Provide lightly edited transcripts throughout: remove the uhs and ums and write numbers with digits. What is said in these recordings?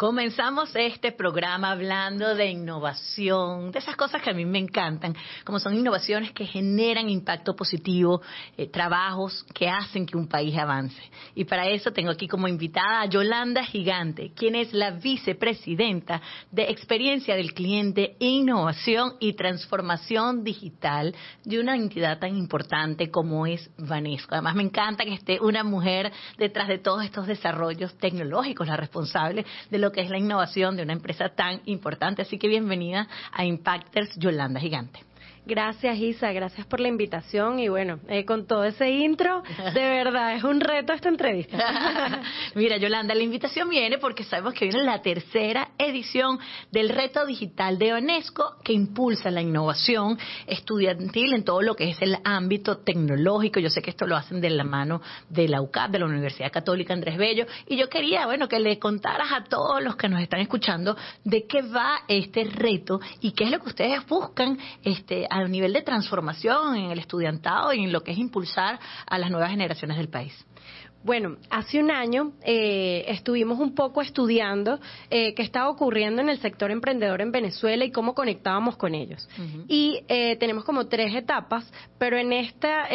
Comenzamos este programa hablando de innovación, de esas cosas que a mí me encantan, como son innovaciones que generan impacto positivo, trabajos que hacen que un país avance. Y para eso tengo aquí como invitada a Yolanda Gigante, quien es la vicepresidenta de Experiencia del Cliente, Innovación y Transformación Digital de una entidad tan importante como es Banesco. Además, me encanta que esté una mujer detrás de todos estos desarrollos tecnológicos, la responsable de lo que es la innovación de una empresa tan importante. Así que bienvenida a Impacters, Yolanda Gigante. Gracias, Isa, gracias por la invitación y bueno, con todo ese intro, de verdad es un reto esta entrevista. Mira, Yolanda, la invitación viene porque sabemos que viene la tercera edición del Reto Digital de Banesco, que impulsa la innovación estudiantil en todo lo que es el ámbito tecnológico. Yo sé que esto lo hacen de la mano de la UCAP, de la Universidad Católica Andrés Bello, y yo quería, que le contaras a todos los que nos están escuchando de qué va este reto y qué es lo que ustedes buscan a nivel de transformación en el estudiantado y en lo que es impulsar a las nuevas generaciones del país. Bueno, hace un año estuvimos un poco estudiando qué estaba ocurriendo en el sector emprendedor en Venezuela y cómo conectábamos con ellos. Uh-huh. Y tenemos como 3 etapas, pero en esta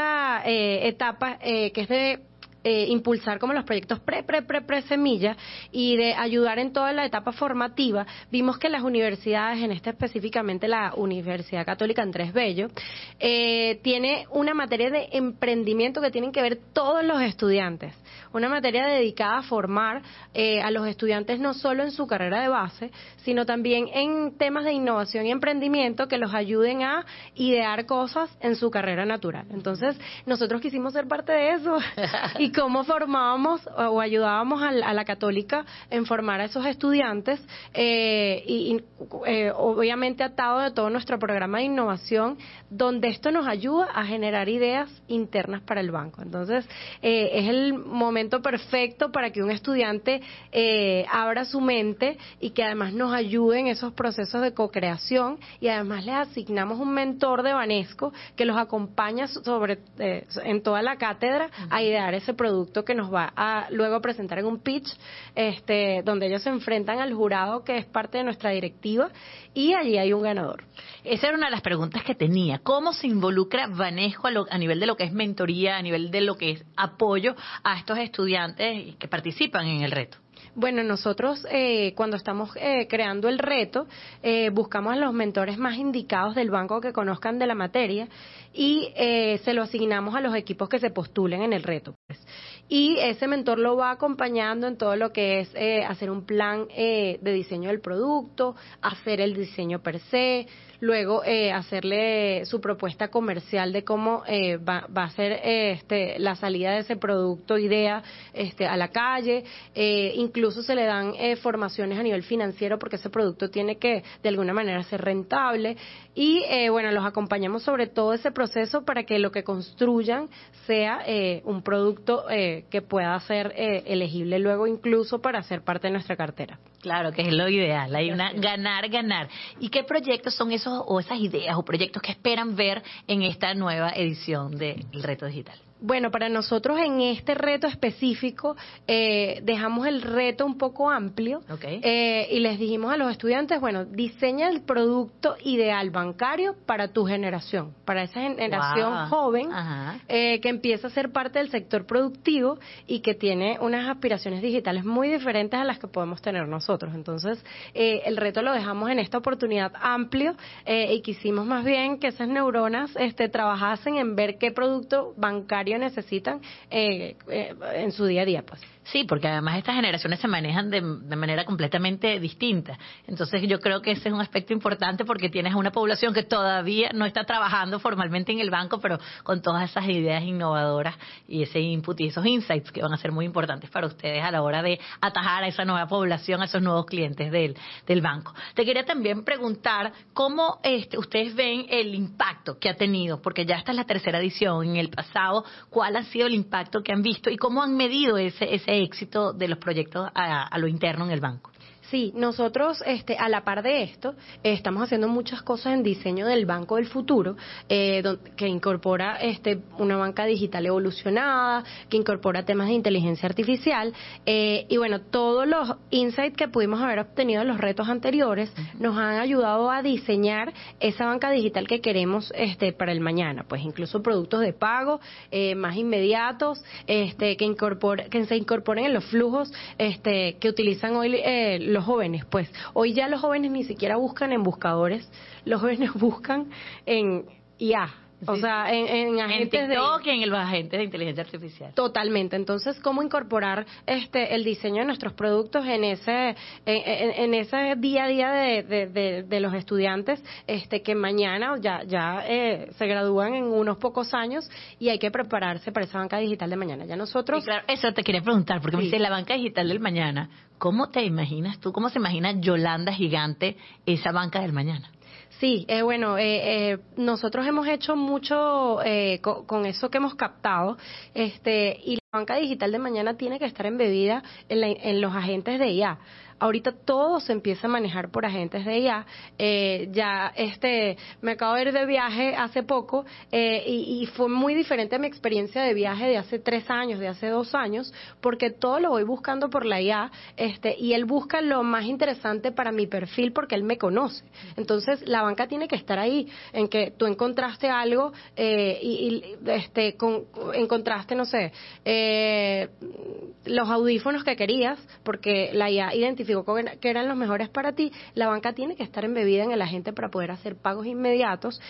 etapa que es de impulsar como los proyectos pre-semilla y de ayudar en toda la etapa formativa, vimos que las universidades, en específicamente la Universidad Católica Andrés Bello, tiene una materia de emprendimiento que tienen que ver todos los estudiantes, una materia dedicada a formar a los estudiantes no solo en su carrera de base, sino también en temas de innovación y emprendimiento que los ayuden a idear cosas en su carrera natural. Entonces, nosotros quisimos ser parte de eso y cómo formábamos o ayudábamos a la Católica en formar a esos estudiantes obviamente atado de todo nuestro programa de innovación, donde esto nos ayuda a generar ideas internas para el banco. Entonces, es el momento perfecto para que un estudiante abra su mente y que además nos ayude en esos procesos de co-creación, y además les asignamos un mentor de Banesco que los acompaña en toda la cátedra a idear ese producto que nos va a luego presentar en un pitch, donde ellos se enfrentan al jurado que es parte de nuestra directiva, y allí hay un ganador. Esa era una de las preguntas que tenía. ¿Cómo se involucra Banesco a nivel de lo que es mentoría, a nivel de lo que es apoyo a estos estudiantes que participan en el reto? Bueno, nosotros cuando estamos creando el reto, buscamos a los mentores más indicados del banco que conozcan de la materia y se lo asignamos a los equipos que se postulen en el reto. Y ese mentor lo va acompañando en todo lo que es hacer un plan de diseño del producto, hacer el diseño per se, luego hacerle su propuesta comercial de cómo va a ser la salida de ese producto idea a la calle. Incluso se le dan formaciones a nivel financiero porque ese producto tiene que de alguna manera ser rentable, y los acompañamos sobre todo ese proceso para que lo que construyan sea un producto que pueda ser elegible luego incluso para ser parte de nuestra cartera. Claro, que es lo ideal, hay una ganar. ¿Y qué proyectos son esos o esas ideas o proyectos que esperan ver en esta nueva edición del Reto Digital? Bueno, para nosotros en este reto específico dejamos el reto un poco amplio. Okay. Y les dijimos a los estudiantes, diseña el producto ideal bancario para tu generación, para esa generación joven que empieza a ser parte del sector productivo y que tiene unas aspiraciones digitales muy diferentes a las que podemos tener nosotros. Entonces, el reto lo dejamos en esta oportunidad amplio y quisimos más bien que esas neuronas trabajasen en ver qué producto bancario necesitan en su día a día, pues. Sí, porque además estas generaciones se manejan de manera completamente distinta. Entonces yo creo que ese es un aspecto importante porque tienes una población que todavía no está trabajando formalmente en el banco, pero con todas esas ideas innovadoras y ese input y esos insights que van a ser muy importantes para ustedes a la hora de atajar a esa nueva población, a esos nuevos clientes del banco. Te quería también preguntar cómo ustedes ven el impacto que ha tenido, porque ya esta es la tercera edición. En el pasado, ¿cuál ha sido el impacto que han visto y cómo han medido ese éxito de los proyectos a lo interno en el banco? Sí, nosotros a la par de esto estamos haciendo muchas cosas en diseño del Banco del Futuro, que incorpora una banca digital evolucionada, que incorpora temas de inteligencia artificial, y bueno, todos los insights que pudimos haber obtenido en los retos anteriores nos han ayudado a diseñar esa banca digital que queremos para el mañana, pues incluso productos de pago más inmediatos, que se incorporen en los flujos que utilizan hoy los jóvenes. Pues hoy ya los jóvenes ni siquiera buscan en buscadores, los jóvenes buscan en IA. O sea, en agentes en TikTok y en los agentes de inteligencia artificial. Totalmente. Entonces, ¿cómo incorporar el diseño de nuestros productos en ese día a día de los estudiantes que mañana ya se gradúan en unos pocos años y hay que prepararse para esa banca digital de mañana? Ya nosotros... Sí, claro, eso te quería preguntar, porque me dice la banca digital del mañana. ¿Cómo te imaginas tú, cómo se imagina Yolanda Gigante esa banca del mañana? Sí, nosotros hemos hecho mucho con eso que hemos captado, y la banca digital de mañana tiene que estar embebida en los agentes de IA. Ahorita todo se empieza a manejar por agentes de IA. Me acabo de ir de viaje hace poco y fue muy diferente a mi experiencia de viaje de hace 3 años, de hace 2 años, porque todo lo voy buscando por la IA, y él busca lo más interesante para mi perfil porque él me conoce. Entonces, la banca tiene que estar ahí, en que tú encontraste algo encontraste, no sé, los audífonos que querías, porque la IA identificó que eran los mejores para ti. La banca tiene que estar embebida en el agente para poder hacer pagos inmediatos,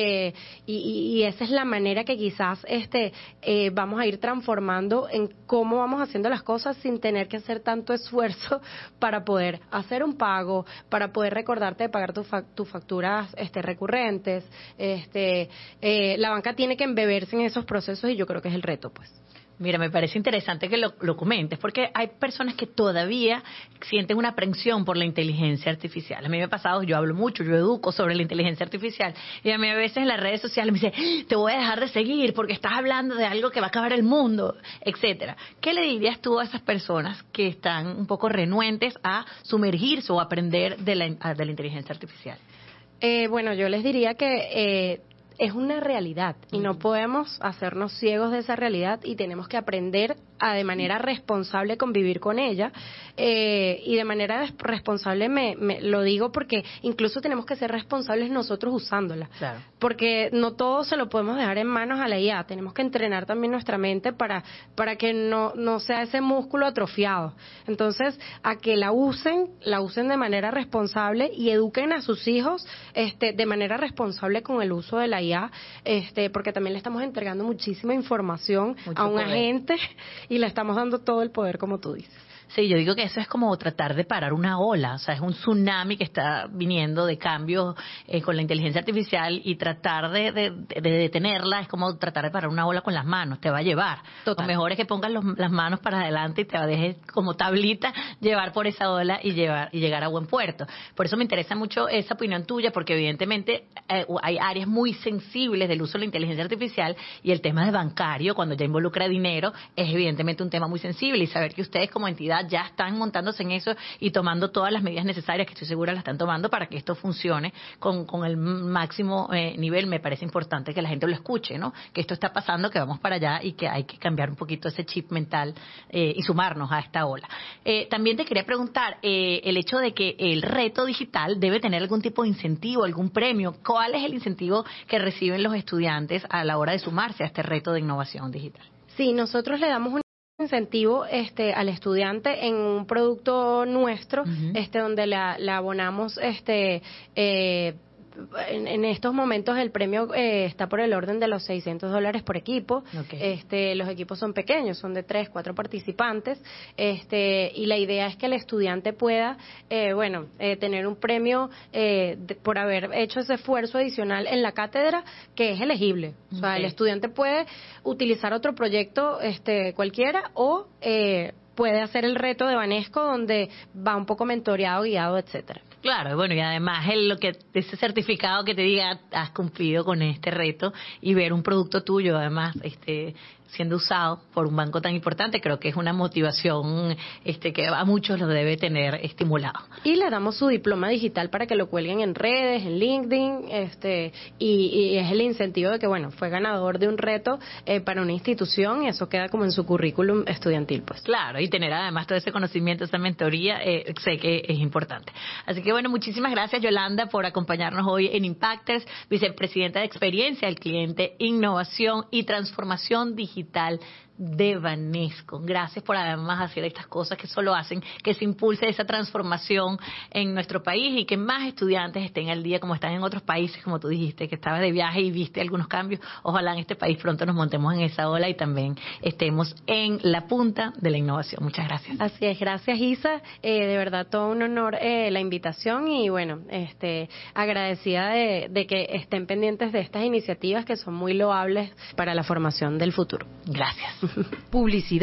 y esa es la manera que quizás vamos a ir transformando en cómo vamos haciendo las cosas sin tener que hacer tanto esfuerzo para poder hacer un pago, para poder recordarte de pagar tus facturas recurrentes. La banca tiene que embeberse en esos procesos y yo creo que es el reto, pues. Mira, me parece interesante que lo comentes, porque hay personas que todavía sienten una aprensión por la inteligencia artificial. A mí me ha pasado, yo hablo mucho, yo educo sobre la inteligencia artificial, y a mí a veces en las redes sociales me dicen, te voy a dejar de seguir porque estás hablando de algo que va a acabar el mundo, etcétera. ¿Qué le dirías tú a esas personas que están un poco renuentes a sumergirse o aprender de la inteligencia artificial? Bueno, yo les diría que es una realidad y no podemos hacernos ciegos de esa realidad y tenemos que aprender a de manera responsable convivir con ella, y de manera responsable me lo digo porque incluso tenemos que ser responsables nosotros usándola, claro, porque no todo se lo podemos dejar en manos a la IA. Tenemos que entrenar también nuestra mente para que no sea ese músculo atrofiado. Entonces, a que la usen de manera responsable y eduquen a sus hijos de manera responsable con el uso de la IA, porque también le estamos entregando muchísima información a un poder. Agente, y le estamos dando todo el poder, como tú dices. Sí, yo digo que eso es como tratar de parar una ola, o sea, es un tsunami que está viniendo de cambios con la inteligencia artificial, y tratar de detenerla es como tratar de parar una ola con las manos, te va a llevar. Total. Lo mejor es que pongas las manos para adelante y te dejes como tablita llevar por esa ola y llegar a buen puerto. Por eso me interesa mucho esa opinión tuya, porque evidentemente hay áreas muy sensibles del uso de la inteligencia artificial, y el tema de bancario, cuando ya involucra dinero, es evidentemente un tema muy sensible, y saber que ustedes como entidad ya están montándose en eso y tomando todas las medidas necesarias, que estoy segura las están tomando para que esto funcione con el máximo nivel. Me parece importante que la gente lo escuche, ¿no? Que esto está pasando, que vamos para allá y que hay que cambiar un poquito ese chip mental y sumarnos a esta ola. También te quería preguntar, el hecho de que el reto digital debe tener algún tipo de incentivo, algún premio. ¿Cuál es el incentivo que reciben los estudiantes a la hora de sumarse a este reto de innovación digital? Sí, nosotros le damos un incentivo al estudiante en un producto nuestro, donde la abonamos en estos momentos el premio está por el orden de los $600 por equipo. Okay. Los equipos son pequeños, son de 3, 4 participantes, y la idea es que el estudiante pueda tener un premio por haber hecho ese esfuerzo adicional en la cátedra, que es elegible. O sea, el estudiante puede utilizar otro proyecto cualquiera, o puede hacer el reto de Banesco, donde va un poco mentoreado, guiado, etcétera. Claro, bueno, y además ese certificado que te diga has cumplido con este reto, y ver un producto tuyo además siendo usado por un banco tan importante. Creo que es una motivación que a muchos los debe tener estimulado. Y le damos su diploma digital para que lo cuelguen en redes, en LinkedIn, y es el incentivo de que, bueno, fue ganador de un reto para una institución, y eso queda como en su currículum estudiantil, pues. Claro, y tener además todo ese conocimiento, esa mentoría, sé que es importante. Así que bueno, muchísimas gracias, Yolanda, por acompañarnos hoy en Impacters, vicepresidenta de Experiencia del Cliente, Innovación y Transformación Digital de Banesco. Gracias por además hacer estas cosas que solo hacen que se impulse esa transformación en nuestro país y que más estudiantes estén al día como están en otros países, como tú dijiste, que estabas de viaje y viste algunos cambios. Ojalá en este país pronto nos montemos en esa ola y también estemos en la punta de la innovación. Muchas gracias. Así es, gracias Isa, de verdad todo un honor la invitación, y bueno, agradecida de que estén pendientes de estas iniciativas que son muy loables para la formación del futuro. Gracias. Publicidad.